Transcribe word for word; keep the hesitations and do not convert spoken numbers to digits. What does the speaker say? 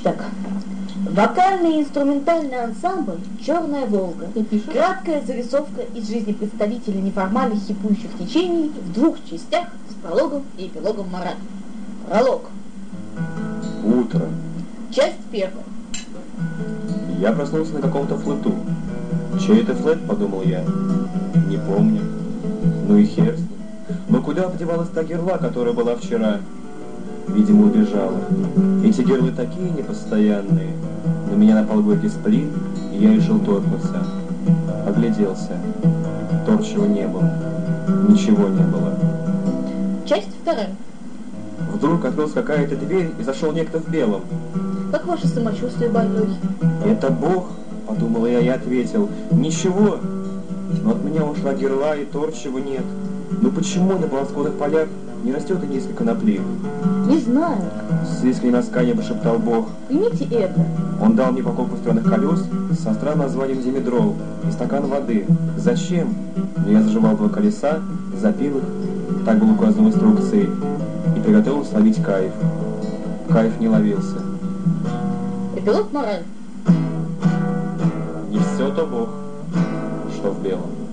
так. Вокальный и инструментальный ансамбль «Черная Волга». Краткая зарисовка из жизни представителей неформальных хипующих течений в двух частях с прологом и эпилогом морали. Пролог. Утро. Часть первая. Я проснулся на каком-то флоту. Чей это флэт, подумал я. Не помню. Ну и хер с ним. Но куда подевалась та герла, которая была вчера? Видимо, убежала. Эти герлы такие непостоянные. На меня напал горький сплин, и я решил торкнуться. Огляделся. Торчего не было. Ничего не было. Часть вторая. Вдруг открылась какая-то дверь, и зашел некто в белом. Как ваше самочувствие, больной? Это Бог, подумал я и ответил. Ничего. Но от меня ушла герла, и торчего нет. Ну почему на плоскодных полях не растет и несколько конопли? Не знаю. С искренним раскаянием прошептал Бог. Примите это. Он дал мне покупку странных колес со странным названием димедрол и стакан воды. Зачем? Но я заживал два колеса, запил их, так было указано в инструкции, и приготовился ловить кайф. Кайф не ловился. Эпилог мораль. Не все то Бог, что в белом.